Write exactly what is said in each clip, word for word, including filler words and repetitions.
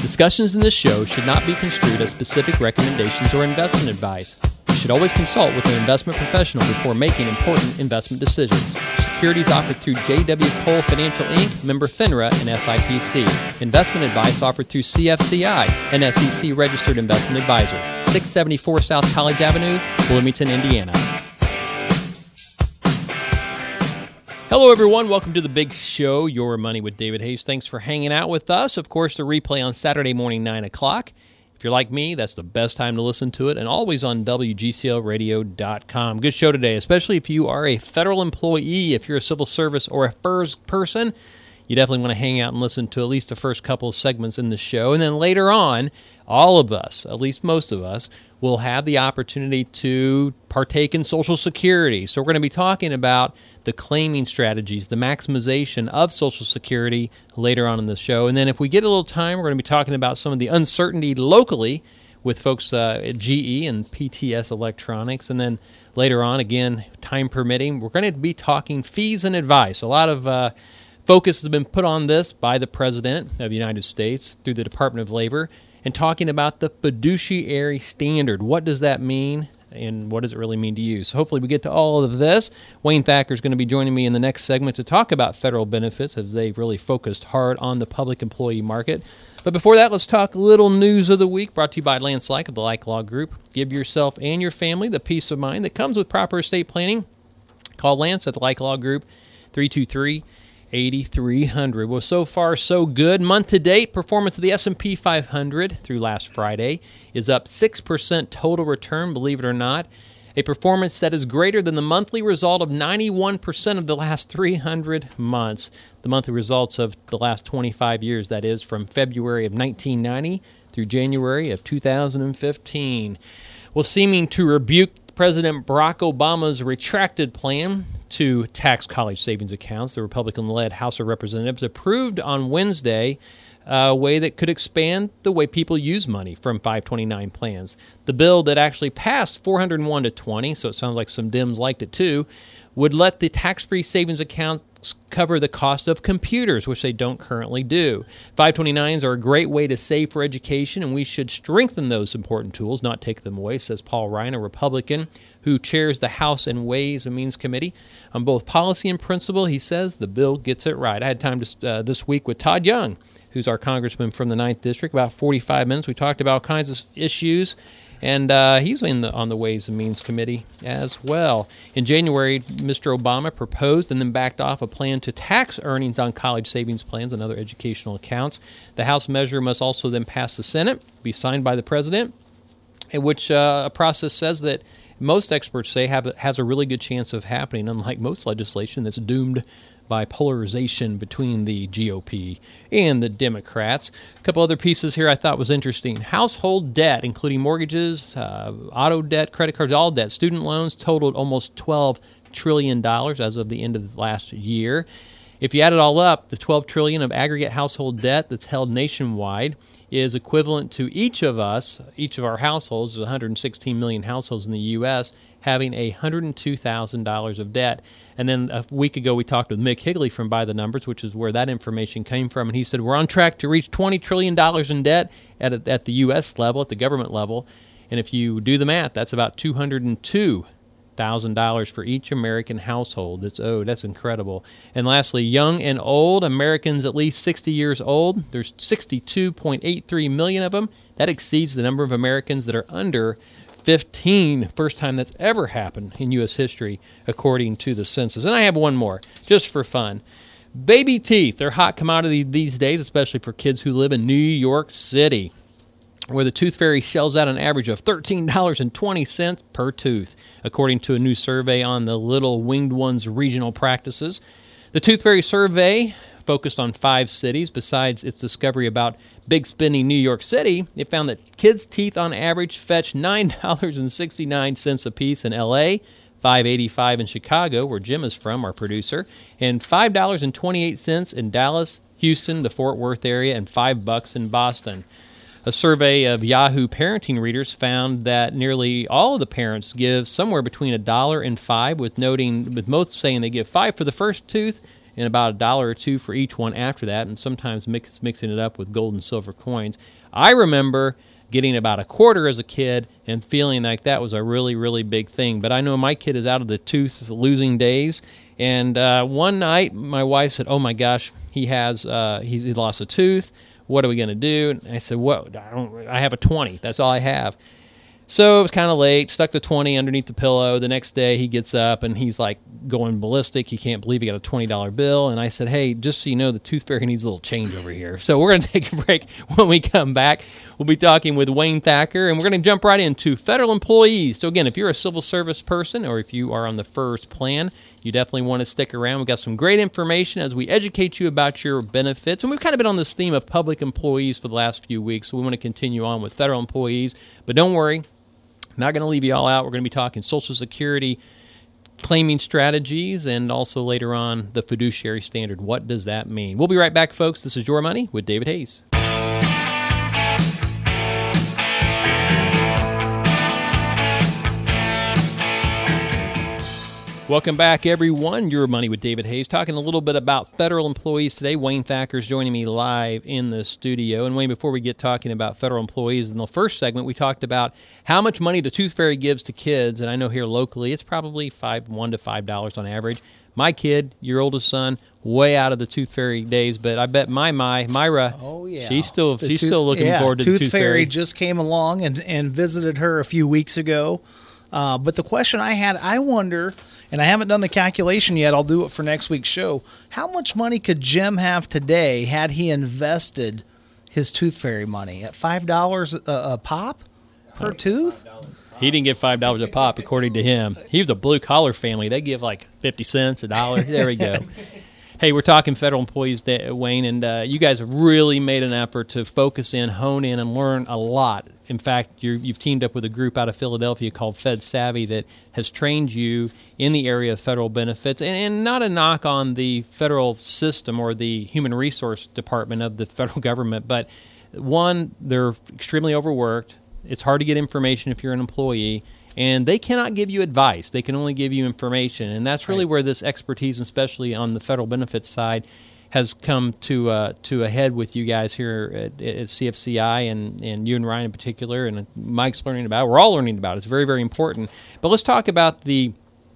Discussions in this show should not be construed as specific recommendations or investment advice. You should always consult with an investment professional before making important investment decisions. Securities offered through J W. Cole Financial Incorporated, member FINRA, and S I P C. Investment advice offered through C F C I, an S E C-registered investment advisor. six seventy-four South College Avenue, Bloomington, Indiana. Hello, everyone. Welcome to The Big Show, Your Money with David Hayes. Thanks for hanging out with us. Of course, the replay on Saturday morning, nine o'clock. If you're like me, that's the best time to listen to it, and always on W G C L radio dot com. Good show today, especially if you are a federal employee, if you're a civil service or a F E R S person. You definitely want to hang out and listen to at least the first couple of segments in the show. And then later on, all of us, at least most of us, will have the opportunity to partake in Social Security. So we're going to be talking about the claiming strategies, the maximization of Social Security later on in the show. And then if we get a little time, we're going to be talking about some of the uncertainty locally with folks uh, at G E and P T S Electronics. And then later on, again, time permitting, we're going to be talking fees and advice. A lot of uh, focus has been put on this by the President of the United States through the Department of Labor and talking about the fiduciary standard. What does that mean? And what does it really mean to you? So hopefully we get to all of this. Wayne Thacker is going to be joining me in the next segment to talk about federal benefits, as they've really focused hard on the public employee market. But before that, let's talk little news of the week, brought to you by Lance Like of the Like Law Group. Give yourself and your family the peace of mind that comes with proper estate planning. Call Lance at the Like Law Group, three two three, eight three zero zero. Well, so far, so good. Month to date, performance of the S and P five hundred through last Friday is up six percent total return, believe it or not. A performance that is greater than the monthly result of ninety-one percent of the last three hundred months. The monthly results of the last twenty-five years, that is, from February of nineteen ninety through January of two thousand fifteen. Well, seeming to rebuke President Barack Obama's retracted plan to tax college savings accounts, the Republican-led House of Representatives approved on Wednesday a way that could expand the way people use money from five twenty-nine plans. The bill that actually passed four hundred one to twenty, so it sounds like some Dems liked it too, would let the tax-free savings accounts cover the cost of computers, which they don't currently do. five twenty-nines are a great way to save for education, and we should strengthen those important tools, not take them away, says Paul Ryan, a Republican who chairs the House and Ways and Means Committee. On both policy and principle, he says the bill gets it right. I had time to, uh, this week with Todd Young, who's our congressman from the ninth District, about forty-five minutes. We talked about all kinds of issues. And uh, he's in the, on the Ways and Means Committee as well. In January, Mister Obama proposed and then backed off a plan to tax earnings on college savings plans and other educational accounts. The House measure must also then pass the Senate, be signed by the President, in which uh, a process says that most experts say have, has a really good chance of happening, unlike most legislation that's doomed by polarization between the G O P and the Democrats. A couple other pieces here I thought was interesting. Household debt, including mortgages, uh, auto debt, credit cards, all debt, student loans, totaled almost twelve trillion dollars as of the end of last year. If you add it all up, the twelve trillion dollars of aggregate household debt that's held nationwide is equivalent to each of us, each of our households, one hundred sixteen million households in the U S, having one hundred two thousand dollars of debt. And then a week ago, we talked with Mick Higley from By the Numbers, which is where that information came from, and he said we're on track to reach twenty trillion dollars in debt at, a, at the U S level, at the government level. And if you do the math, that's about two hundred two thousand dollars for each American household that's owed. That's incredible. And lastly, young and old, Americans at least sixty years old, there's sixty-two point eight three million of them. That exceeds the number of Americans that are under fifteen. First time that's ever happened in U S history, according to the census. And I have one more, just for fun. Baby teeth, they're hot commodity these days, especially for kids who live in New York City, where the Tooth Fairy shells out an average of thirteen dollars and twenty cents per tooth, according to a new survey on the Little Winged Ones regional practices. The Tooth Fairy survey focused on five cities. Besides its discovery about big spending New York City, it found that kids' teeth on average fetch nine dollars and sixty-nine cents apiece in L A, five dollars and eighty-five cents in Chicago, where Jim is from, our producer, and five dollars and twenty-eight cents in Dallas, Houston, the Fort Worth area, and five bucks in Boston. A survey of Yahoo parenting readers found that nearly all of the parents give somewhere between a dollar and five, with noting with most saying they give five for the first tooth and about a dollar or two for each one after that, and sometimes mix, mixing it up with gold and silver coins. I remember getting about a quarter as a kid and feeling like that was a really, really big thing. But I know my kid is out of the tooth losing days. And uh, one night, my wife said, "Oh my gosh, he has uh, he, he lost a tooth. What are we going to do?" And I said, "Well, I don't. I have a twenty. That's all I have." So it was kind of late, stuck the twenty underneath the pillow. The next day he gets up and he's like going ballistic. He can't believe he got a twenty dollar bill. And I said, "Hey, just so you know, the tooth fairy needs a little change over here." So we're going to take a break. When we come back, we'll be talking with Wayne Thacker, and we're going to jump right into federal employees. So again, if you're a civil service person or if you are on the FERS plan, you definitely want to stick around. We've got some great information as we educate you about your benefits. And we've kind of been on this theme of public employees for the last few weeks, so we want to continue on with federal employees. But don't worry, not going to leave you all out. We're going to be talking Social Security claiming strategies and also later on the fiduciary standard. What does that mean? We'll be right back, folks. This is Your Money with David Hayes. Welcome back, everyone. Your Money with David Hayes. Talking a little bit about federal employees today. Wayne Thacker is joining me live in the studio. And Wayne, before we get talking about federal employees, in the first segment, we talked about how much money the Tooth Fairy gives to kids. And I know here locally, it's probably five, one to five dollars on average. My kid, your oldest son, way out of the Tooth Fairy days, but I bet my my Myra, oh yeah, she's still the she's tooth, still looking yeah, forward to Tooth the Tooth Fairy. Fairy. Just came along and and visited her a few weeks ago. Uh, but the question I had, I wonder, and I haven't done the calculation yet, I'll do it for next week's show, how much money could Jim have today had he invested his Tooth Fairy money at five dollars a, a pop per tooth? He didn't get five dollars a pop, according to him. He was a blue-collar family. They give like fifty cents, a dollar. There we go. Hey, we're talking federal employees, Wayne, and uh, you guys have really made an effort to focus in, hone in, and learn a lot. In fact, you're, you've teamed up with a group out of Philadelphia called Fed Savvy that has trained you in the area of federal benefits. And, and not a knock on the federal system or the human resource department of the federal government, but one, they're extremely overworked. It's hard to get information if you're an employee. And they cannot give you advice. They can only give you information. And that's really right. where this expertise, especially on the federal benefits side, has come to uh, to a head with you guys here at, at C F C I and, and you and Ryan in particular. And Mike's learning about it. We're all learning about it. It's very, very important. But let's talk about the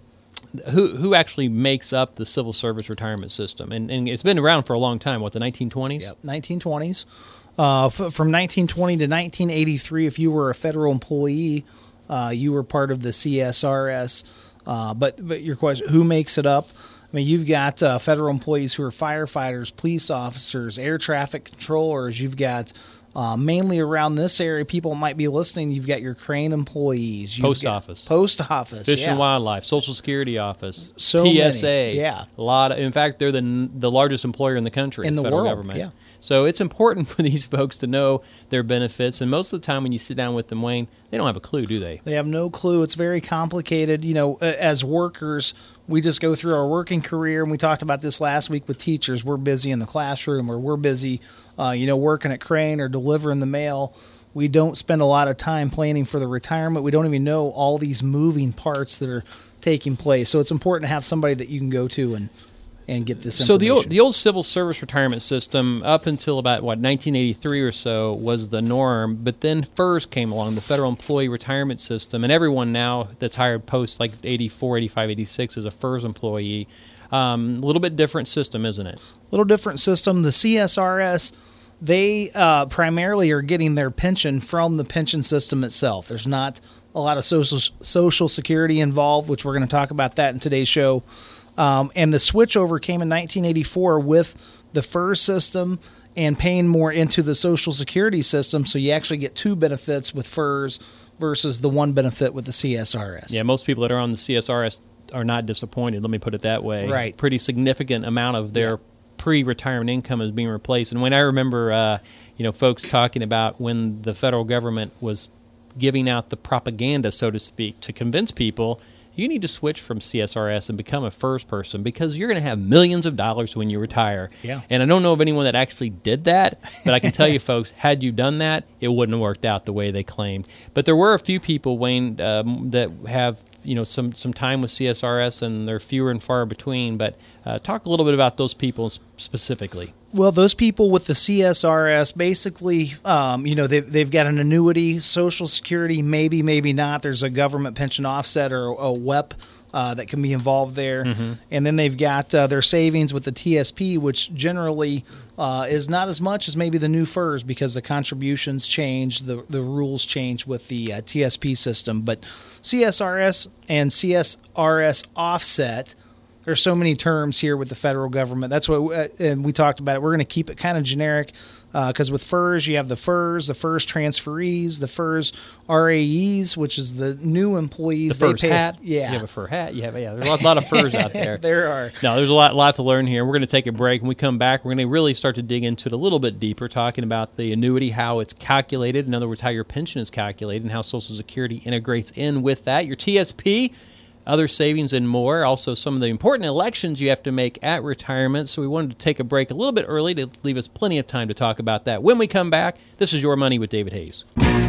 who who actually makes up the civil service retirement system. And, and it's been around for a long time, what, the nineteen twenties? Yep, nineteen twenties. Uh, f- from nineteen twenty to nineteen eighty-three, if you were a federal employee, Uh, you were part of the C S R S, uh, but but your question, who makes it up? I mean, you've got uh, federal employees who are firefighters, police officers, air traffic controllers. You've got uh, mainly around this area, people might be listening. You've got your crane employees, you've post got office, post office, Fish yeah. and Wildlife, Social Security office, so T S A, many. yeah, a lot. Of, in fact, they're the the largest employer in the country, in the federal world, government. Yeah. So it's important for these folks to know their benefits. And most of the time when you sit down with them, Wayne, they don't have a clue, do they? They have no clue. It's very complicated. You know, as workers, we just go through our working career, and we talked about this last week with teachers. We're busy in the classroom, or we're busy, uh, you know, working at Crane or delivering the mail. We don't spend a lot of time planning for the retirement. We don't even know all these moving parts that are taking place. So it's important to have somebody that you can go to and and get this information. So the old, the old civil service retirement system, up until about, what, nineteen eighty-three or so, was the norm. But then FERS came along, the Federal Employee Retirement System, and everyone now that's hired post like eighty-four, eighty-five, eighty-six is a FERS employee. Um, a little bit different system, isn't it? A little different system. The C S R S, they uh, primarily are getting their pension from the pension system itself. There's not a lot of social social security involved, which we're going to talk about that in today's show. Um, and the switchover came in nineteen eighty-four with the FERS system and paying more into the Social Security system, so you actually get two benefits with FERS versus the one benefit with the C S R S. Yeah, most people that are on the C S R S are not disappointed, let me put it that way. Right. Pretty significant amount of their yeah. pre-retirement income is being replaced. And when I remember, uh, you know, folks talking about when the federal government was giving out the propaganda, so to speak, to convince people, you need to switch from C S R S and become a FERS person because you're going to have millions of dollars when you retire. Yeah. And I don't know of anyone that actually did that, but I can tell you, folks, had you done that, it wouldn't have worked out the way they claimed. But there were a few people, Wayne, um, that have you know some some time with C S R S, and they're fewer and far between. But uh, talk a little bit about those people specifically. Well, those people with the C S R S, basically, um, you know, they've, they've got an annuity, Social Security, maybe, maybe not. There's a government pension offset or a W E P uh, that can be involved there. Mm-hmm. And then they've got uh, their savings with the T S P, which generally uh, is not as much as maybe the new F E R S because the contributions change, the, the rules change with the uh, T S P system. But C S R S and C S R S offset, there's so many terms here with the federal government. That's what, uh, and we talked about it. We're going to keep it kind of generic because uh, with F E R S, you have the F E R S, the F E R S transferees, the F E R S R A Es, which is the new employees. The F E R S they pay, hat. Yeah. You have a F E R S hat. You have, yeah, there's a lot, lot of F E R S out there. There are. No, there's a lot, lot to learn here. We're going to take a break. When we come back, we're going to really start to dig into it a little bit deeper, talking about the annuity, how it's calculated. In other words, how your pension is calculated and how Social Security integrates in with that. Your T S P, other savings, and more. Also, some of the important elections you have to make at retirement. So we wanted to take a break a little bit early to leave us plenty of time to talk about that. When we come back, this is Your Money with David Hayes.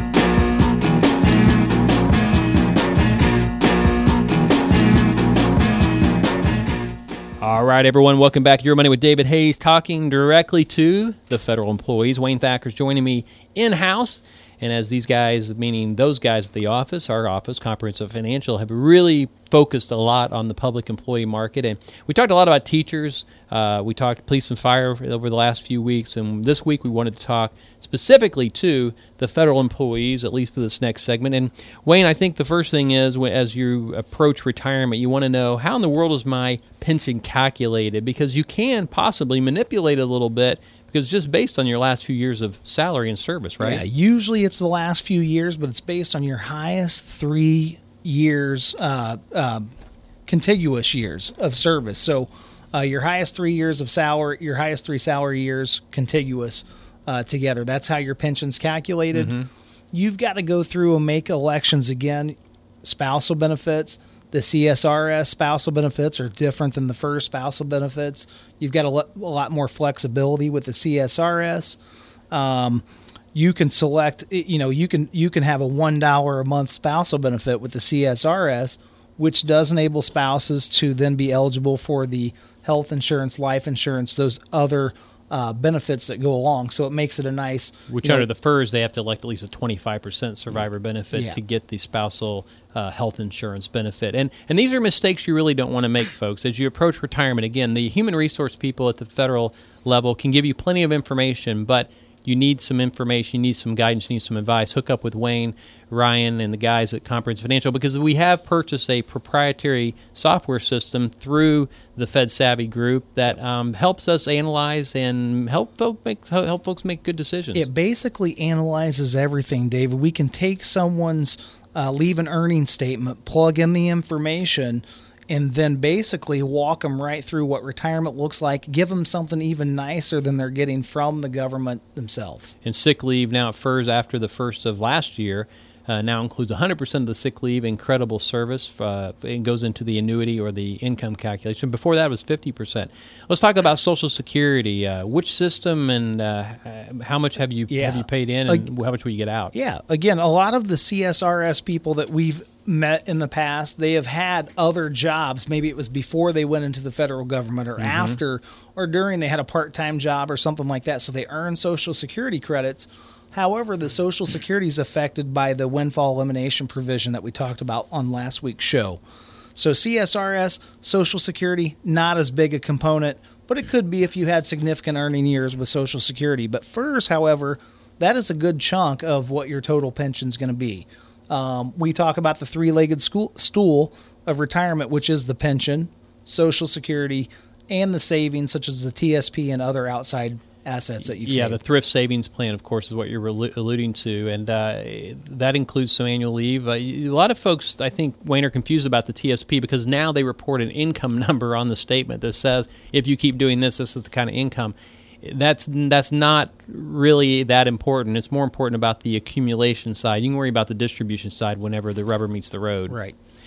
All right, everyone, welcome back to Your Money with David Hayes, talking directly to the federal employees. Wayne Thacker's joining me in-house. And as these guys, meaning those guys at the office, our office, Comprehensive Financial, have really focused a lot on the public employee market. And we talked a lot about teachers. Uh, we talked police and fire over the last few weeks. And this week we wanted to talk specifically to the federal employees, at least for this next segment. And Wayne, I think the first thing is, as you approach retirement, you want to know, how in the world is my pension calculated? Because you can possibly manipulate it a little bit, because just based on your last few years of salary and service, right? Yeah, usually it's the last few years, but it's based on your highest three years, uh, uh, contiguous years of service. So uh, your highest three years of salary, your highest three salary years contiguous uh, together. That's how your pension's calculated. Mm-hmm. You've got to go through and make elections again. Spousal benefits. The C S R S spousal benefits are different than the F E R S spousal benefits. You've got a, lo- a lot more flexibility with the C S R S. Um, you can select, you know, you can you can have a one dollar a month spousal benefit with the C S R S, which does enable spouses to then be eligible for the health insurance, life insurance, those other Uh, benefits that go along. So it makes it a nice... Which under know, the F E R S, they have to elect at least a twenty-five percent survivor benefit yeah. to get the spousal uh, health insurance benefit. And and these are mistakes you really don't want to make, folks. As you approach retirement, again, the human resource people at the federal level can give you plenty of information, but you need some information, you need some guidance, you need some advice. Hook up with Wayne, Ryan, and the guys at Comprehensive Financial, because we have purchased a proprietary software system through the FedSavvy group that um, helps us analyze and help folk make help folks make good decisions. It basically analyzes everything, David. We can take someone's uh, leave an earning statement, plug in the information, and then basically walk them right through what retirement looks like, give them something even nicer than they're getting from the government themselves. And sick leave now at F E R S after the first of last year uh, now includes one hundred percent of the sick leave, incredible service. Uh, it goes into the annuity or the income calculation. Before that, it was fifty percent. Let's talk about Social Security. Uh, which system and uh, how much have you, yeah. have you paid in, and uh, how much will you get out? Yeah. Again, a lot of the C S R S people that we've met in the past, they have had other jobs. Maybe it was before they went into the federal government, or mm-hmm. after, or during they had a part-time job or something like that. So they earn Social Security credits. However, the Social Security is affected by the windfall elimination provision that we talked about on last week's show. So C S R S, Social Security, not as big a component, but it could be if you had significant earning years with Social Security. But F E R S, however, that is a good chunk of what your total pension is going to be. Um, we talk about the three-legged school, stool of retirement, which is the pension, Social Security, and the savings, such as the T S P and other outside assets that you've Yeah, saved. the thrift savings plan, of course, is what you're alluding to, and uh, that includes some annual leave. Uh, a lot of folks, I think, Wayne, are confused about the T S P because now they report an income number on the statement that says, if you keep doing this, this is the kind of income. That's that's not really that important. It's more important about the accumulation side. You can worry about the distribution side whenever the rubber meets the road. Right. It,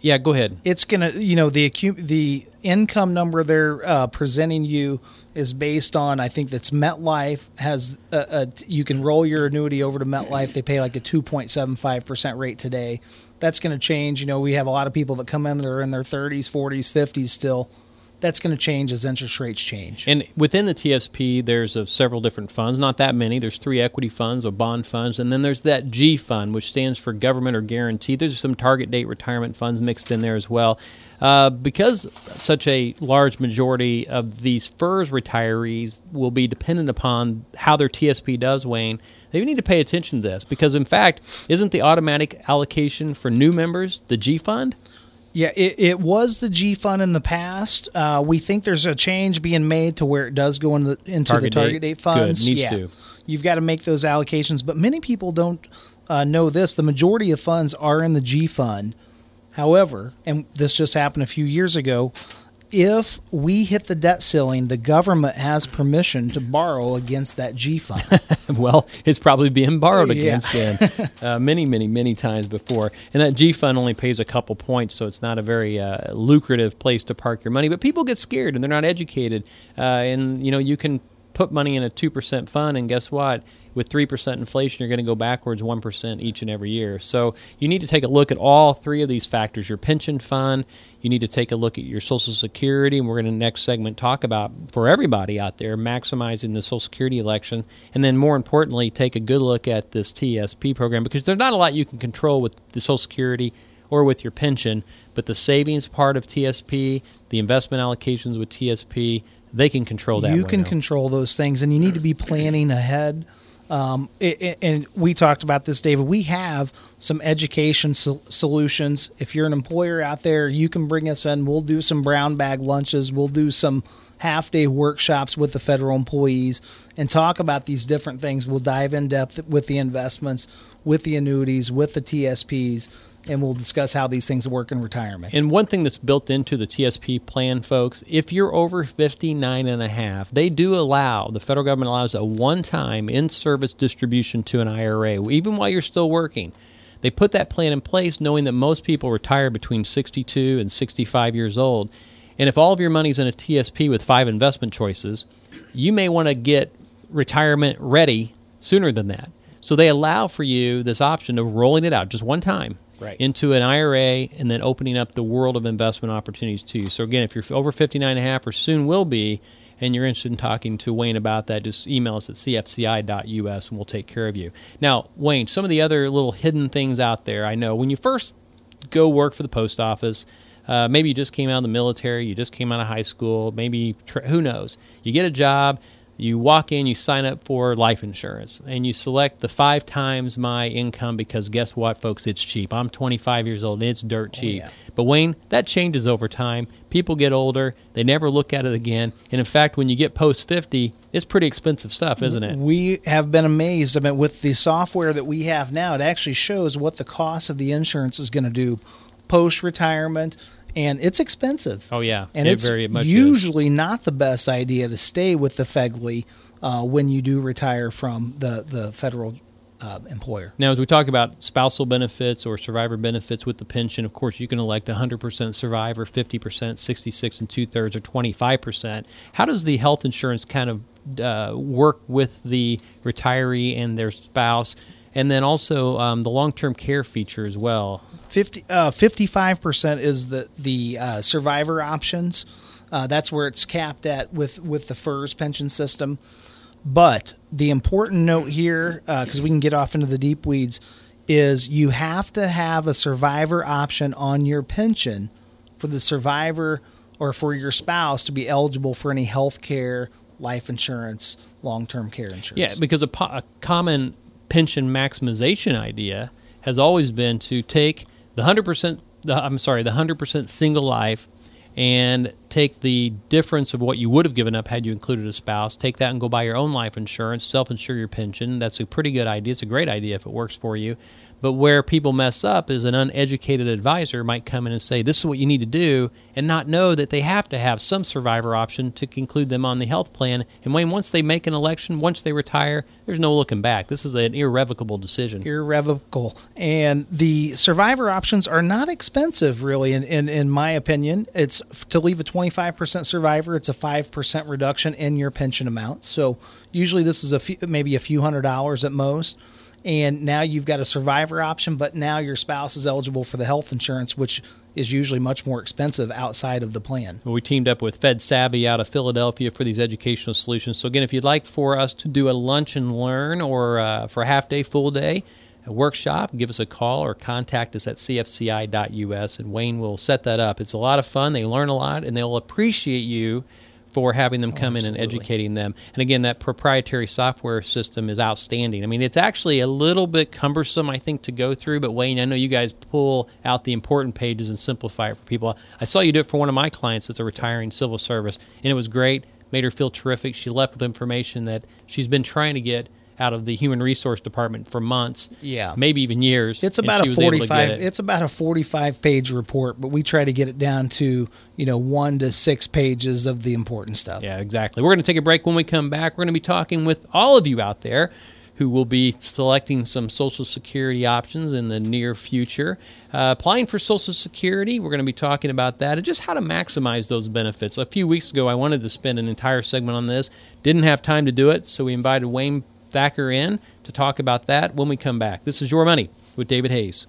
Yeah, go ahead. It's going to, you know, the acu- the income number they're uh, presenting you is based on, I think that's MetLife has, a, a, you can roll your annuity over to MetLife. They pay like a two point seven five percent rate today. That's going to change. You know, we have a lot of people that come in that are in their thirties, forties, fifties still. That's going to change as interest rates change. And within the T S P, there's uh, several different funds, not that many. There's three equity funds, or bond funds, and then there's that G fund, which stands for government or guaranteed. There's some target date retirement funds mixed in there as well. Uh, because such a large majority of these F E R S retirees will be dependent upon how their T S P does, Wayne, they need to pay attention to this. Because, in fact, isn't the automatic allocation for new members the G fund? Yeah, it, it was the G fund in the past. Uh, we think there's a change being made to where it does go into the, into target the target date, date funds. Good, needs yeah. to. You've got to make those allocations, but many people don't uh, know this. The majority of funds are in the G fund. However, and this just happened a few years ago, if we hit the debt ceiling, the government has permission to borrow against that G fund. Well, it's probably being borrowed Yeah. against then uh, many, many, many times before. And that G fund only pays a couple points, so it's not a very uh, lucrative place to park your money. But people get scared, and they're not educated. Uh, and, you know, you can put money in a two percent fund, and guess what? With three percent inflation, you're going to go backwards one percent each and every year. So you need to take a look at all three of these factors. Your pension fund, you need to take a look at your Social Security, and we're going to next segment talk about, for everybody out there, maximizing the Social Security election. And then more importantly, take a good look at this T S P program, because there's not a lot you can control with the Social Security or with your pension, but the savings part of T S P, the investment allocations with T S P, they can control that. You can now. control those things, and you need to be planning ahead. Um, it, it, and we talked about this, David. We have some education sol- solutions. If you're an employer out there, you can bring us in. We'll do some brown bag lunches. We'll do some half-day workshops with the federal employees and talk about these different things. We'll dive in depth with the investments, with the annuities, with the T S Ps, and we'll discuss how these things work in retirement. And one thing that's built into the T S P plan, folks, if you're over fifty-nine and a half, they do allow, the federal government allows a one-time in-service distribution to an I R A, even while you're still working. They put that plan in place knowing that most people retire between sixty-two and sixty-five years old. And if all of your money's in a T S P with five investment choices, you may want to get retirement ready sooner than that. So they allow for you this option of rolling it out just one time. Right. Into an I R A, and then opening up the world of investment opportunities to you. So again, if you're over fifty-nine and a half, or soon will be, and you're interested in talking to Wayne about that, just email us at c f c i dot u s and we'll take care of you. Now, Wayne, some of the other little hidden things out there, I know when you first go work for the post office, uh, maybe you just came out of the military, you just came out of high school, maybe, tra- who knows, you get a job, you walk in, you sign up for life insurance, and you select the five times my income because guess what, folks? It's cheap. I'm twenty-five years old, and it's dirt cheap. Oh, yeah. But, Wayne, that changes over time. People get older. They never look at it again. And, in fact, when you get post fifty, it's pretty expensive stuff, isn't it? We have been amazed. I mean, with the software that we have now, it actually shows what the cost of the insurance is going to do post-retirement, and it's expensive. Oh, yeah. And it it's very much usually is. not the best idea to stay with the F E G L I uh, when you do retire from the, the federal uh, employer. Now, as we talk about spousal benefits or survivor benefits with the pension, of course, you can elect one hundred percent survivor, fifty percent, sixty-six and two-thirds, or twenty-five percent. How does the health insurance kind of uh, work with the retiree and their spouse? And then also um, the long-term care feature as well. fifty, uh, fifty-five percent is the, the uh, survivor options. Uh, that's where it's capped at with, with the F E R S pension system. But the important note here, because uh, we can get off into the deep weeds, is you have to have a survivor option on your pension for the survivor or for your spouse to be eligible for any health care, life insurance, long-term care insurance. Yeah, because a, po- a common pension maximization idea has always been to take the one hundred percent, the, I'm sorry, the one hundred percent single life and take the difference of what you would have given up had you included a spouse, take that and go buy your own life insurance, self-insure your pension. That's a pretty good idea. It's a great idea if it works for you. But where people mess up is an uneducated advisor might come in and say, this is what you need to do, and not know that they have to have some survivor option to include them on the health plan. And Wayne, once they make an election, once they retire, there's no looking back. This is an irrevocable decision. Irrevocable. And the survivor options are not expensive, really, in, in, in my opinion. It's to leave a twenty-five percent survivor, it's a five percent reduction in your pension amount. So usually this is a few, maybe a few hundred dollars at most. And now you've got a survivor option, but now your spouse is eligible for the health insurance, which is usually much more expensive outside of the plan. Well, we teamed up with Fed Savvy out of Philadelphia for these educational solutions. So again, if you'd like for us to do a lunch and learn or uh, for a half day, full day, a workshop, give us a call or contact us at c f c i dot u s, and Wayne will set that up. It's a lot of fun. They learn a lot, and they'll appreciate you for having them come oh, in and educating them. And again, that proprietary software system is outstanding. I mean, it's actually a little bit cumbersome, I think, to go through, but Wayne, I know you guys pull out the important pages and simplify it for people. I saw you do it for one of my clients that's a retiring civil service, and it was great, made her feel terrific. She left with information that she's been trying to get out of the human resource department for months, yeah, maybe even years. It's about a forty-five. It. It's about a forty-five page report, but we try to get it down to you know one to six pages of the important stuff. Yeah, exactly. We're going to take a break. When we come back, we're going to be talking with all of you out there who will be selecting some Social Security options in the near future. Uh, applying for Social Security, we're going to be talking about that and just how to maximize those benefits. A few weeks ago, I wanted to spend an entire segment on this. Didn't have time to do it, so we invited Wayne Thacker in to talk about that when we come back. This is Your Money with David Hayes.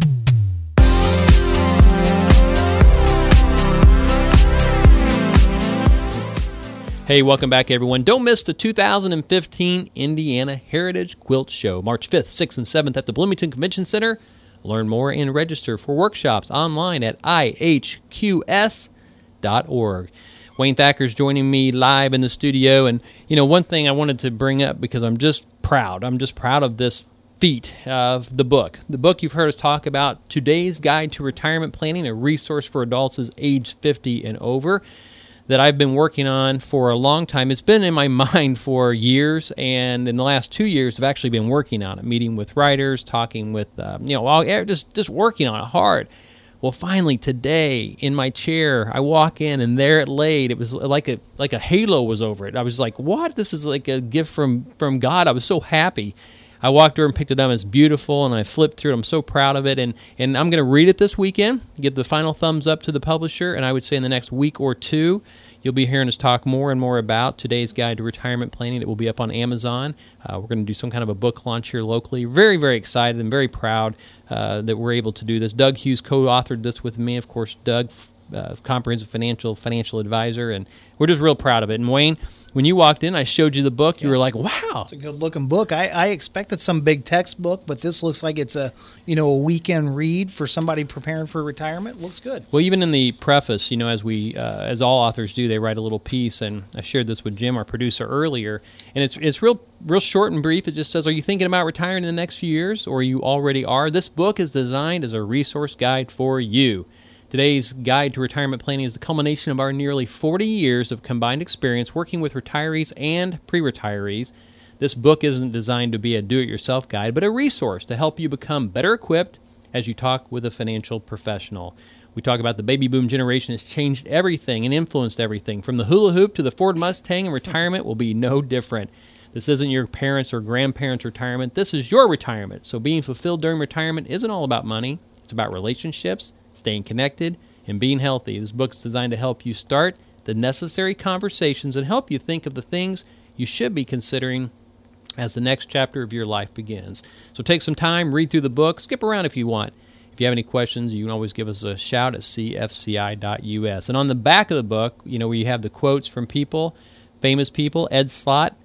Hey, welcome back, everyone. Don't miss the two thousand fifteen Indiana Heritage Quilt Show, March fifth, sixth, and seventh at the Bloomington Convention Center. Learn more and register for workshops online at i h q s dot org. Wayne Thacker's joining me live in the studio, and you know, one thing I wanted to bring up because I'm just proud. I'm just proud of this feat of the book. The book you've heard us talk about, Today's Guide to Retirement Planning, a resource for adults age fifty and over, that I've been working on for a long time. It's been in my mind for years, and in the last two years, I've actually been working on it, meeting with writers, talking with, uh, you know, all, just just working on it hard. Well, finally, today, in my chair, I walk in, and there it laid. It was like a like a halo was over it. I was like, what? This is like a gift from, from God. I was so happy. I walked over and picked it up. It's beautiful, and I flipped through it. I'm so proud of it, and, and I'm going to read it this weekend, give the final thumbs up to the publisher, and I would say in the next week or two, you'll be hearing us talk more and more about Today's Guide to Retirement Planning. It will be up on Amazon. Uh, we're going to do some kind of a book launch here locally. Very, very excited and very proud uh, that we're able to do this. Doug Hughes co-authored this with me. Of course, Doug, uh, Comprehensive Financial Financial Advisor, and we're just real proud of it. And Wayne, when you walked in, I showed you the book. You yeah. were like, wow. It's a good-looking book. I, I expected some big textbook, but this looks like it's a, you know, a weekend read for somebody preparing for retirement. Looks good. Well, even in the preface, you know, as we, uh, as all authors do, they write a little piece, and I shared this with Jim, our producer, earlier, and it's it's real real short and brief. It just says, are you thinking about retiring in the next few years, or you already are? This book is designed as a resource guide for you. Today's Guide to Retirement Planning is the culmination of our nearly forty years of combined experience working with retirees and pre-retirees. This book isn't designed to be a do-it-yourself guide, but a resource to help you become better equipped as you talk with a financial professional. We talk about the baby boom generation has changed everything and influenced everything. From the hula hoop to the Ford Mustang, and retirement will be no different. This isn't your parents' or grandparents' retirement. This is your retirement. So being fulfilled during retirement isn't all about money. It's about relationships, staying connected, and being healthy. This book is designed to help you start the necessary conversations and help you think of the things you should be considering as the next chapter of your life begins. So take some time, read through the book, skip around if you want. If you have any questions, you can always give us a shout at c f c i dot u s. And on the back of the book, you know, where you have the quotes from people, famous people, Ed Slott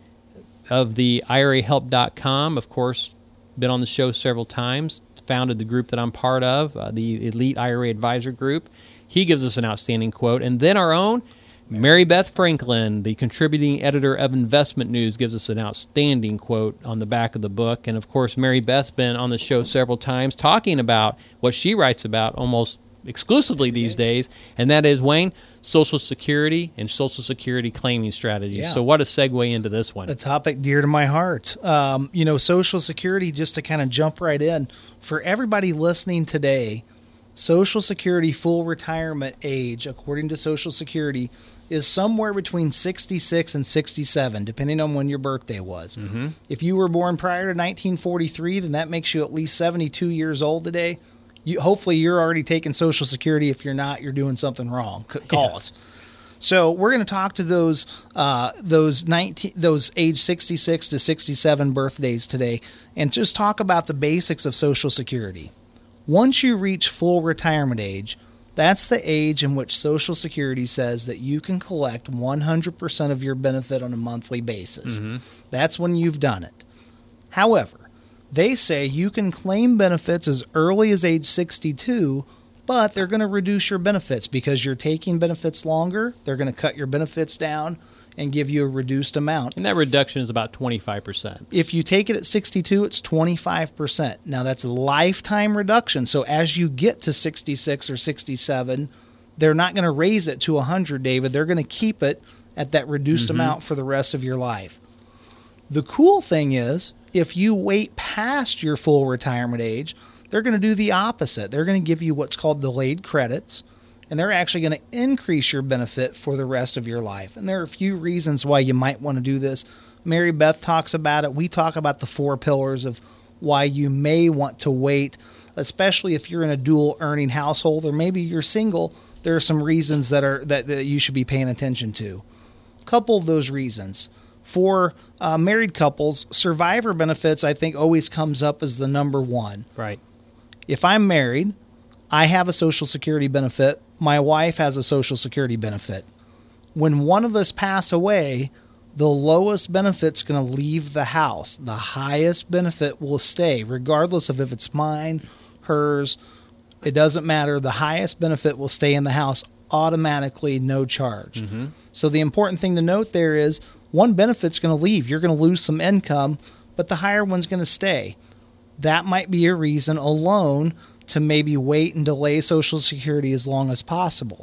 of the I R A help dot com, of course, been on the show several times, founded the group that I'm part of, uh, the Elite I R A Advisor Group. He gives us an outstanding quote. And then our own, Mary Beth Franklin, the contributing editor of Investment News, gives us an outstanding quote on the back of the book. And, of course, Mary Beth's been on the show several times talking about what she writes about almost exclusively these days, and that is, Wayne, Social Security and Social Security claiming strategies. Yeah. So what a segue into this one. A topic dear to my heart. Um, you know, Social Security, just to kind of jump right in, for everybody listening today, Social Security full retirement age, according to Social Security, is somewhere between sixty-six and sixty-seven, depending on when your birthday was. Mm-hmm. If you were born prior to nineteen forty-three, then that makes you at least seventy-two years old today. You, hopefully, you're already taking Social Security. If you're not, you're doing something wrong. C- call Yeah. us. So we're going to talk to those uh, those nineteen those age sixty-six to sixty-seven birthdays today, and just talk about the basics of Social Security. Once you reach full retirement age, that's the age in which Social Security says that you can collect one hundred percent of your benefit on a monthly basis. Mm-hmm. That's when you've done it. However, they say you can claim benefits as early as age sixty-two, but they're going to reduce your benefits because you're taking benefits longer. They're going to cut your benefits down and give you a reduced amount. And that reduction is about twenty-five percent. If you take it at sixty-two, it's twenty-five percent. Now, that's a lifetime reduction. So as you get to sixty-six or sixty-seven, they're not going to raise it to one hundred, David. They're going to keep it at that reduced Mm-hmm. amount for the rest of your life. The cool thing is, if you wait past your full retirement age, they're going to do the opposite. They're going to give you what's called delayed credits, and they're actually going to increase your benefit for the rest of your life. And there are a few reasons why you might want to do this. Mary Beth talks about it. We talk about the four pillars of why you may want to wait, especially if you're in a dual earning household or maybe you're single. There are some reasons that are that, that you should be paying attention to. A couple of those reasons. For uh, married couples, survivor benefits, I think, always comes up as the number one. Right. If I'm married, I have a Social Security benefit. My wife has a Social Security benefit. When one of us pass away, the lowest benefit's going to leave the house. The highest benefit will stay, regardless of if it's mine, hers. It doesn't matter. The highest benefit will stay in the house automatically, no charge. Mm-hmm. So the important thing to note there is one benefit's going to leave. You're going to lose some income, but the higher one's going to stay. That might be a reason alone to maybe wait and delay Social Security as long as possible.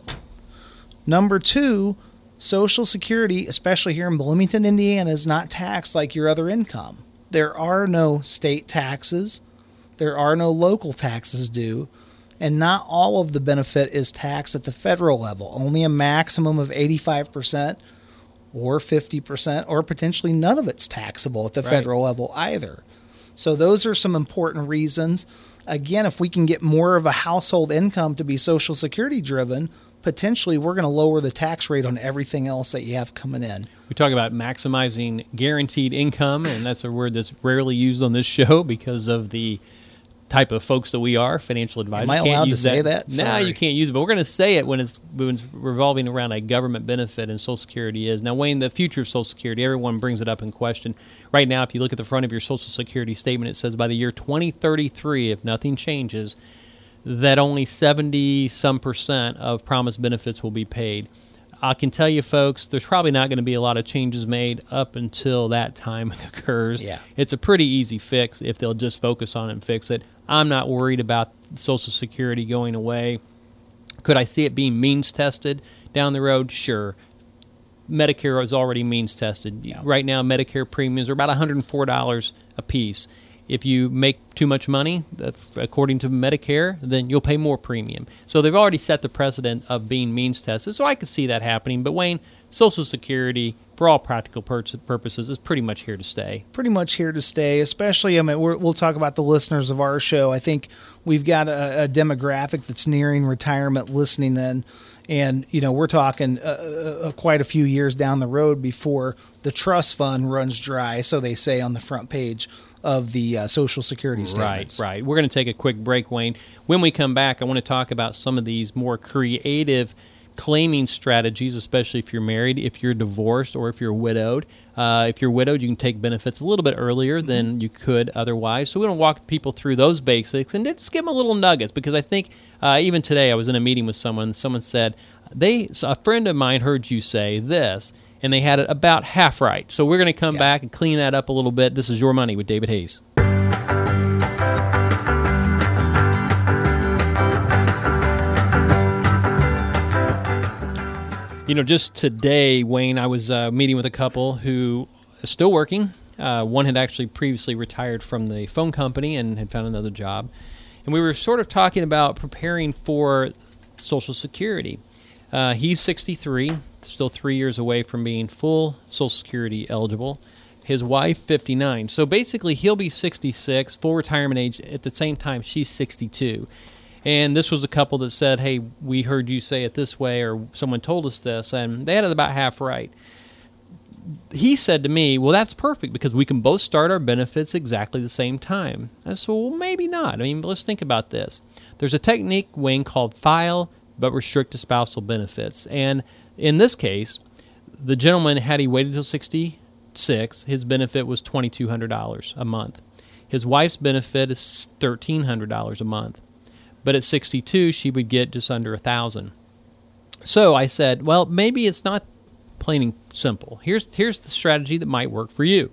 Number two, Social Security, especially here in Bloomington, Indiana, is not taxed like your other income. There are no state taxes. There are no local taxes due. And not all of the benefit is taxed at the federal level. Only a maximum of eighty-five percent or fifty percent, or potentially none of it's taxable at the Right. federal level either. So those are some important reasons. Again, if we can get more of a household income to be Social Security driven, potentially we're going to lower the tax rate on everything else that you have coming in. We talk about maximizing guaranteed income, and that's a word that's rarely used on this show because of the type of folks that we are, financial advisors. Am I Can't allowed to use say that? No, Sorry. you can't use it, but we're going to say it when it's, when it's revolving around a government benefit, and Social Security is. Now, Wayne, the future of Social Security, everyone brings it up in question. Right now, if you look at the front of your Social Security statement, it says by the year twenty thirty-three, if nothing changes, that only seventy some percent of promised benefits will be paid. I can tell you, folks, there's probably not going to be a lot of changes made up until that time occurs. Yeah. It's a pretty easy fix if they'll just focus on it and fix it. I'm not worried about Social Security going away. Could I see it being means tested down the road? Sure. Medicare is already means tested. Yeah. Right now, Medicare premiums are about one hundred four dollars a piece. If you make too much money, uh, according to Medicare, then you'll pay more premium. So they've already set the precedent of being means tested. So I could see that happening. But Wayne, Social Security, for all practical pur- purposes, is pretty much here to stay. Pretty much here to stay, especially, I mean, we're, we'll talk about the listeners of our show. I think we've got a, a demographic that's nearing retirement listening in. And, you know, we're talking uh, uh, quite a few years down the road before the trust fund runs dry, so they say on the front page of the uh, Social Security statements. Right, right. We're going to take a quick break, Wayne. When we come back, I want to talk about some of these more creative claiming strategies, especially if you're married, if you're divorced, or if you're widowed. Uh, if you're widowed, you can take benefits a little bit earlier mm-hmm. than you could otherwise. So we're going to walk people through those basics and just give them a little nuggets, because I think uh, even today I was in a meeting with someone, and someone said, they, so a friend of mine heard you say this, and they had it about half right. So we're going to come yeah. back and clean that up a little bit. This is Your Money with David Hayes. You know, just today, Wayne, I was uh, meeting with a couple who is still working. Uh, one had actually previously retired from the phone company and had found another job. And we were sort of talking about preparing for Social Security. Uh, he's sixty-three, still three years away from being full Social Security eligible. His wife, fifty-nine. So basically, he'll be sixty-six, full retirement age. At the same time, she's sixty-two. And this was a couple that said, hey, we heard you say it this way, or someone told us this, and they had it about half right. He said to me, well, that's perfect because we can both start our benefits exactly the same time. I said, well, maybe not. I mean, let's think about this. There's a technique, Wayne, called file but restrict to spousal benefits. And in this case, the gentleman, had he waited until sixty-six, his benefit was two thousand two hundred dollars a month. His wife's benefit is one thousand three hundred dollars a month. But at sixty-two, she would get just under one thousand dollars. So I said, well, maybe it's not plain and simple. Here's here's the strategy that might work for you.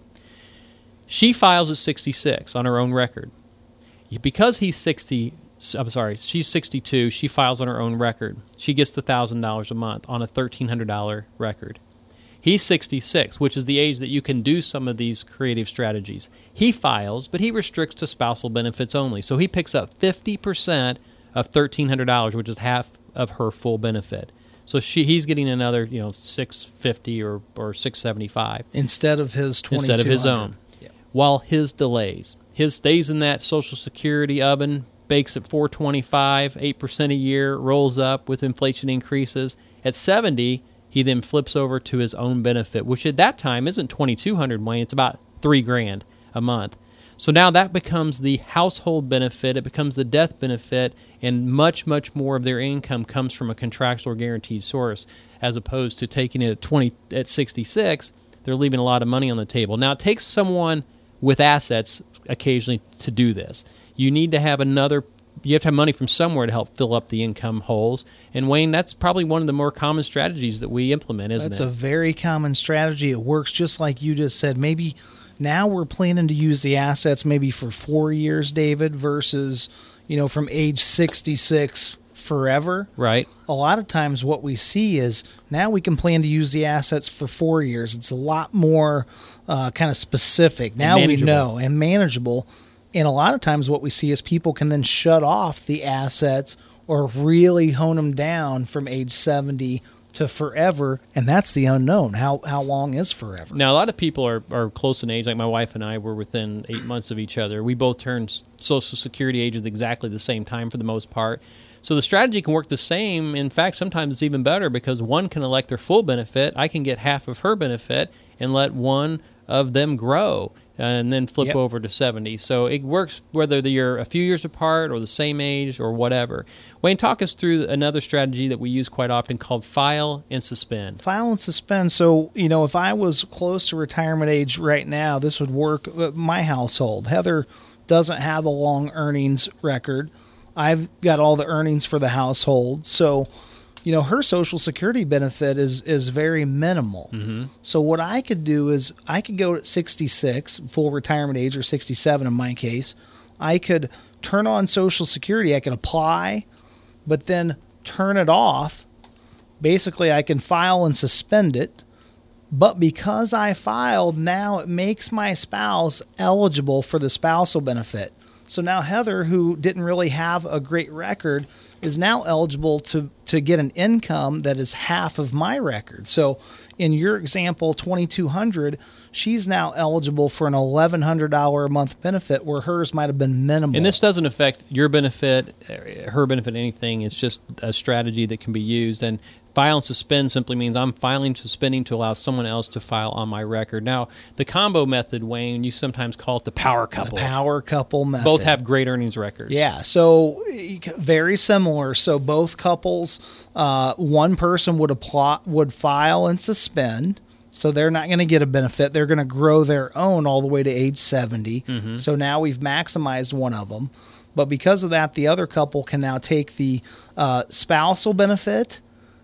She files at sixty-six on her own record. Because he's sixty, I'm sorry, she's sixty-two, she files on her own record. She gets the one thousand dollars a month on a one thousand three hundred dollars record. He's sixty-six, which is the age that you can do some of these creative strategies. He files, but he restricts to spousal benefits only. So he picks up fifty percent of one thousand three hundred dollars, which is half of her full benefit. So she he's getting another, you know, six hundred fifty dollars or or six hundred seventy-five dollars instead of his twenty-two hundred instead of his own. Yeah. While his delays, his stays in that Social Security oven, bakes at four twenty-five, eight percent a year, rolls up with inflation increases. At seventy, he then flips over to his own benefit, which at that time isn't twenty-two hundred dollars, Wayne. It's about three grand a month. So now that becomes the household benefit. It becomes the death benefit, and much, much more of their income comes from a contractual or guaranteed source, as opposed to taking it at twenty at sixty-six. They're leaving a lot of money on the table. Now, it takes someone with assets occasionally to do this. You need to have another. You have to have money from somewhere to help fill up the income holes. And, Wayne, that's probably one of the more common strategies that we implement, isn't that's it? That's a very common strategy. It works just like you just said. Maybe now we're planning to use the assets maybe for four years, David, versus, you know, from age sixty-six forever. Right. A lot of times what we see is now we can plan to use the assets for four years. It's a lot more uh, kind of specific. Now we know, and manageable. And a lot of times what we see is people can then shut off the assets or really hone them down from age seventy to forever, and that's the unknown. How how long is forever? Now, a lot of people are, are close in age. Like my wife and I were within eight months of each other. We both turned Social Security ages exactly the same time for the most part. So the strategy can work the same. In fact, sometimes it's even better because one can elect their full benefit. I can get half of her benefit and let one of them grow and then flip yep. over to seventy. So it works whether you're a few years apart or the same age or whatever. Wayne, talk us through another strategy that we use quite often called file and suspend. File and suspend. So, you know, if I was close to retirement age right now, this would work. My household, Heather doesn't have a long earnings record. I've got all the earnings for the household. So, you know, her Social Security benefit is is very minimal. Mm-hmm. So what I could do is I could go at sixty-six, full retirement age, or sixty-seven in my case. I could turn on Social Security. I could apply, but then turn it off. Basically, I can file and suspend it. But because I filed, now it makes my spouse eligible for the spousal benefit. So now Heather, who didn't really have a great record, is now eligible to, to get an income that is half of my record. So in your example, twenty-two hundred dollars, she's now eligible for an eleven hundred dollars a month benefit where hers might have been minimal. And this doesn't affect your benefit, her benefit, anything. It's just a strategy that can be used. And file and suspend simply means I'm filing, suspending to allow someone else to file on my record. Now, the combo method, Wayne, you sometimes call it the power couple. The power couple method. Both have great earnings records. Yeah, so very similar. So both couples, uh, one person would apply, would file and suspend. So they're not going to get a benefit. They're going to grow their own all the way to age seventy. Mm-hmm. So now we've maximized one of them. But because of that, the other couple can now take the uh, spousal benefit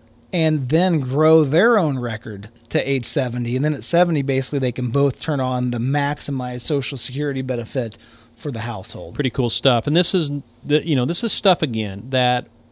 and then grow their own record to age seventy. And then at seventy, basically, they can both turn on the maximized Social Security benefit for the household. Pretty cool stuff. And this is, the, you know, this is stuff, again, that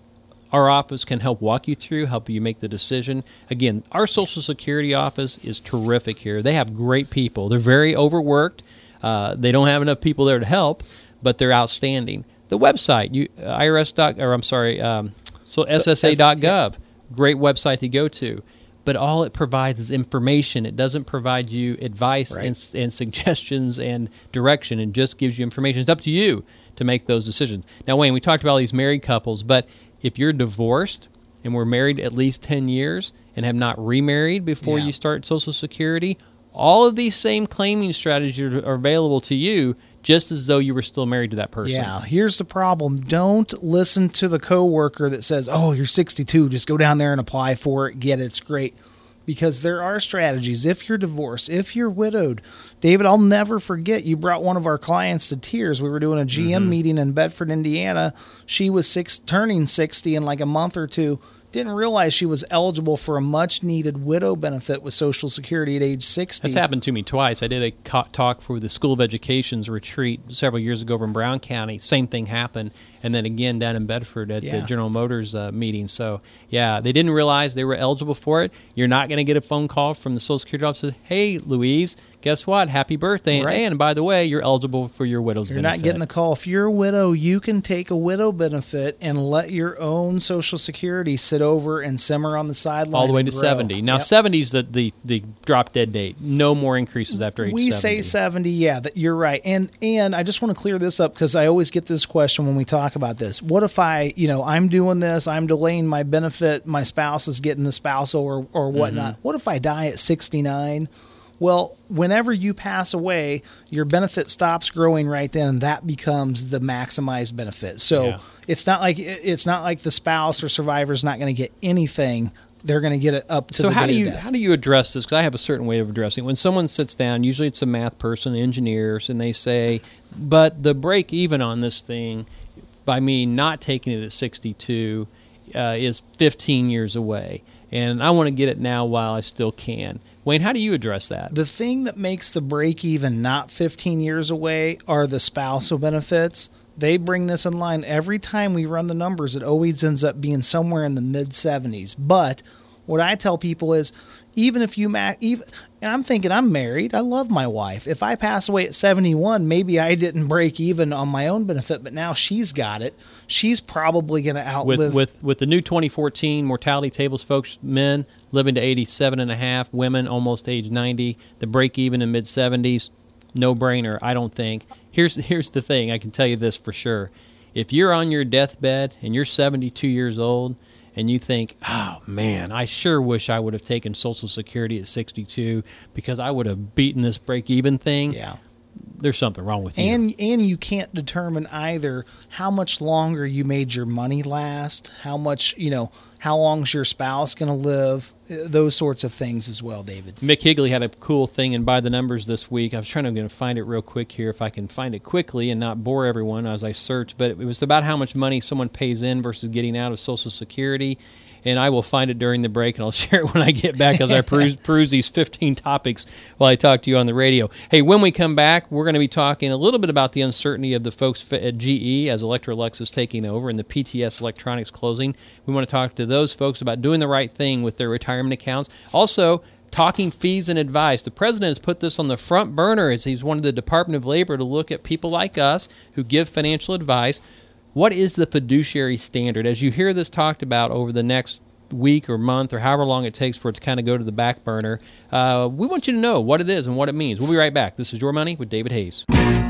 our office can help walk you through, help you make the decision. Again, our Social Security office is terrific here. They have great people. They're very overworked. Uh, they don't have enough people there to help, but they're outstanding. The website, you, uh, I R S. Dot, or I'm sorry, um, so S S A dot gov, great website to go to. But all it provides is information. It doesn't provide you advice right. and, and suggestions and direction. It just gives you information. It's up to you to make those decisions. Now, Wayne, we talked about all these married couples, but if you're divorced and were married at least ten years and have not remarried before yeah. you start Social Security, all of these same claiming strategies are, are available to you just as though you were still married to that person. Yeah, here's the problem. Don't listen to the coworker that says, oh, you're sixty-two, just go down there and apply for it, get it, it's great. Because there are strategies. If you're divorced, if you're widowed, David, I'll never forget, you brought one of our clients to tears. We were doing a G M mm-hmm. meeting in Bedford, Indiana. She was six, turning sixty in like a month or two. Didn't realize she was eligible for a much-needed widow benefit with Social Security at age sixty. That's happened to me twice. I did a co- talk for the School of Education's retreat several years ago over in Brown County. Same thing happened. And then again down in Bedford at yeah. the General Motors uh, meeting. So, yeah, they didn't realize they were eligible for it. You're not going to get a phone call from the Social Security office that says, hey, Louise, guess what? Happy birthday. Right. And, and by the way, you're eligible for your widow's you're benefit. You're not getting the call. If you're a widow, you can take a widow benefit and let your own Social Security sit over and simmer on the sideline. All the way to grow. seventy. Now, yep. seventy is the, the, the drop dead date. No more increases after age we seventy. We say seventy, yeah, that you're right. And and I just want to clear this up because I always get this question when we talk about this. What if I, you know, I'm doing this, I'm delaying my benefit, my spouse is getting the spousal or, or whatnot. Mm-hmm. What if I die at sixty-nine? Well, whenever you pass away, your benefit stops growing right then, and that becomes the maximized benefit. So yeah. it's not like it's not like the spouse or survivor is not going to get anything. They're going to get it up to so the how day do you of death. how do you address this? Because I have a certain way of addressing it. When someone sits down, usually it's a math person, engineers, and they say, "But the break even on this thing, by me not taking it at sixty-two, uh, is fifteen years away, and I want to get it now while I still can." Wayne, how do you address that? The thing that makes the break even not fifteen years away are the spousal benefits. They bring this in line. Every time we run the numbers, it always ends up being somewhere in the mid-seventies. But what I tell people is, even if you ma- even, and I'm thinking I'm married, I love my wife. If I pass away at seventy-one, maybe I didn't break even on my own benefit, but now she's got it. She's probably going to outlive. With, with with the new twenty fourteen mortality tables, folks, men living to eighty-seven and a half, women almost age ninety, the break even in mid-seventies, no brainer, I don't think. Here's here's the thing, I can tell you this for sure. If you're on your deathbed and you're seventy-two years old, and you think, oh, man, I sure wish I would have taken Social Security at sixty-two because I would have beaten this break-even thing. Yeah. There's something wrong with you. And and you can't determine either how much longer you made your money last, how much, you know, how long's your spouse going to live, those sorts of things as well, David. Mick Higley had a cool thing in By the Numbers this week. I was trying to going to find it real quick here if I can find it quickly and not bore everyone as I search, but it was about how much money someone pays in versus getting out of Social Security. And I will find it during the break, and I'll share it when I get back as I peruse, peruse these fifteen topics while I talk to you on the radio. Hey, when we come back, we're going to be talking a little bit about the uncertainty of the folks at G E as Electrolux is taking over and the P T S Electronics closing. We want to talk to those folks about doing the right thing with their retirement accounts. Also, talking fees and advice. The president has put this on the front burner as he's wanted the Department of Labor to look at people like us who give financial advice. What is the fiduciary standard? As you hear this talked about over the next week or month or however long it takes for it to kind of go to the back burner, uh, we want you to know what it is and what it means. We'll be right back. This is Your Money with David Hayes.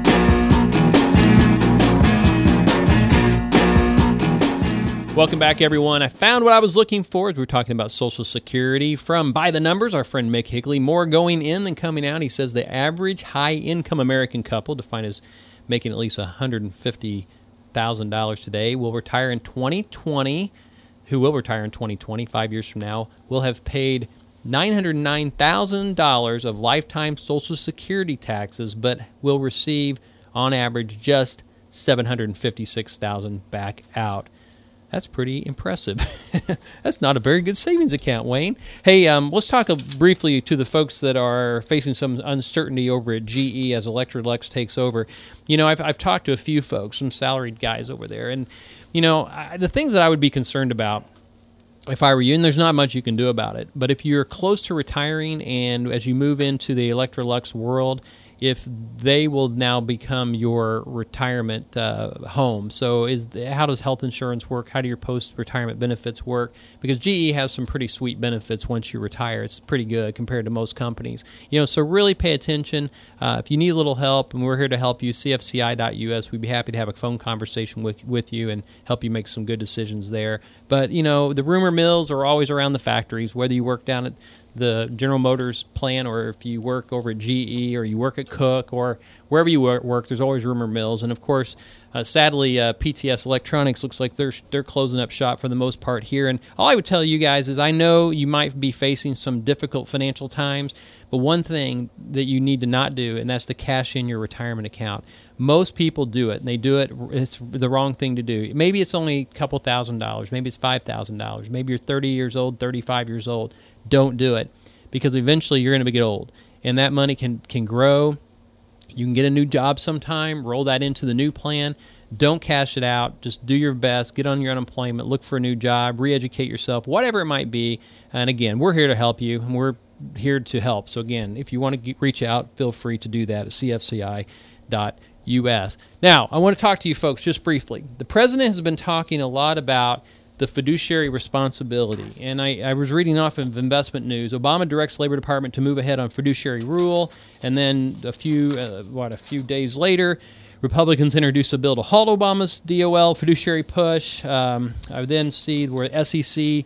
Welcome back, everyone. I found what I was looking for as we were talking about Social Security from By the Numbers, our friend Mick Higley. More going in than coming out. He says the average high-income American couple, defined as making at least one hundred fifty thousand dollars today, will retire in twenty twenty, who will retire in twenty twenty, five years from now, will have paid nine hundred nine thousand dollars of lifetime Social Security taxes, but will receive, on average, just seven hundred fifty-six thousand dollars back out. That's pretty impressive. That's not a very good savings account, Wayne. Hey, um, let's talk a, briefly to the folks that are facing some uncertainty over at G E as Electrolux takes over. You know, I've, I've talked to a few folks, some salaried guys over there, and, you know, I, the things that I would be concerned about if I were you, and there's not much you can do about it, but if you're close to retiring and as you move into the Electrolux world, if they will now become your retirement uh, home. So is the, how does health insurance work? How do your post-retirement benefits work? Because G E has some pretty sweet benefits once you retire. It's pretty good compared to most companies. You know, so really pay attention. Uh, if you need a little help, and we're here to help you, C F C I dot U S, we'd be happy to have a phone conversation with, with you and help you make some good decisions there. But, you know, the rumor mills are always around the factories, whether you work down at the General Motors plant or if you work over at G E or you work at Cook or wherever you work, there's always rumor mills. And, of course, uh, sadly, uh, P T S Electronics looks like they're they're closing up shop for the most part here. And all I would tell you guys is I know you might be facing some difficult financial times, but one thing that you need to not do, and that's to cash in your retirement account. Most people do it, and they do it. It's the wrong thing to do. Maybe it's only a couple thousand dollars. Maybe it's five thousand dollars. Maybe you're thirty years old, thirty-five years old. Don't do it, because eventually you're going to get old, and that money can, can grow. You can get a new job sometime, roll that into the new plan. Don't cash it out. Just do your best. Get on your unemployment. Look for a new job. Re-educate yourself, whatever it might be. And, again, we're here to help you, and we're here to help. So, again, if you want to get, reach out, feel free to do that at C F C I dot U S. Now, I want to talk to you folks just briefly. The president has been talking a lot about the fiduciary responsibility. And I, I was reading off of Investment News. Obama directs Labor Department to move ahead on fiduciary rule. And then a few, uh, what, a few days later, Republicans introduced a bill to halt Obama's D O L fiduciary push. Um, I then see where S E C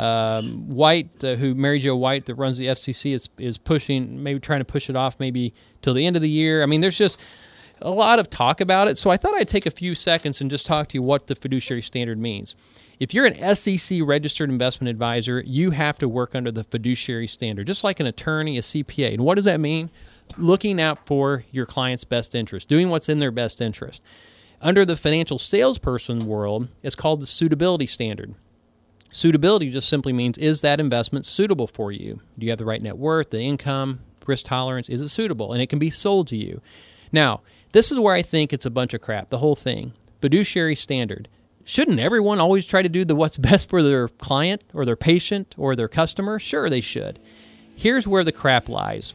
um, White, uh, who Mary Jo White, that runs the F C C, is is pushing, maybe trying to push it off maybe till the end of the year. I mean, there's just a lot of talk about it. So I thought I'd take a few seconds and just talk to you what the fiduciary standard means. If you're an S E C registered investment advisor, you have to work under the fiduciary standard, just like an attorney, a C P A. And what does that mean? Looking out for your client's best interest, doing what's in their best interest. Under the financial salesperson world, it's called the suitability standard. Suitability just simply means, is that investment suitable for you? Do you have the right net worth, the income, risk tolerance? Is it suitable? And it can be sold to you. Now, this is where I think it's a bunch of crap, the whole thing. Fiduciary standard. Shouldn't everyone always try to do the what's best for their client or their patient or their customer? Sure, they should. Here's where the crap lies.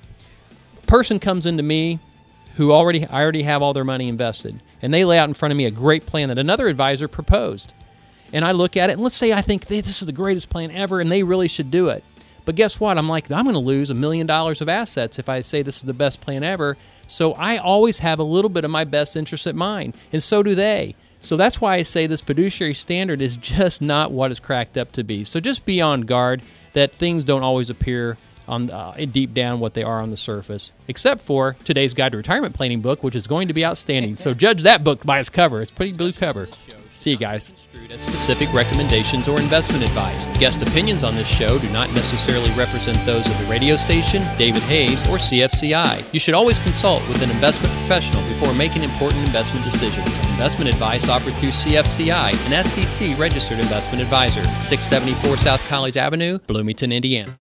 A person comes into me who already I already have all their money invested, and they lay out in front of me a great plan that another advisor proposed. And I look at it, and let's say I think this is the greatest plan ever, and they really should do it. But guess what? I'm like, I'm going to lose a million dollars of assets if I say this is the best plan ever. So I always have a little bit of my best interest at mind, and so do they. So that's why I say this fiduciary standard is just not what it's cracked up to be. So just be on guard that things don't always appear on uh, deep down what they are on the surface, except for today's Guide to Retirement Planning book, which is going to be outstanding. So judge that book by its cover. It's a pretty blue cover. See you guys. As specific recommendations or investment advice. Guest opinions on this show do not necessarily represent those of the radio station, David Hayes, or C F C I. You should always consult with an investment professional before making important investment decisions. Investment advice offered through C F C I, an S E C registered investment advisor. six seventy-four South College Avenue, Bloomington, Indiana.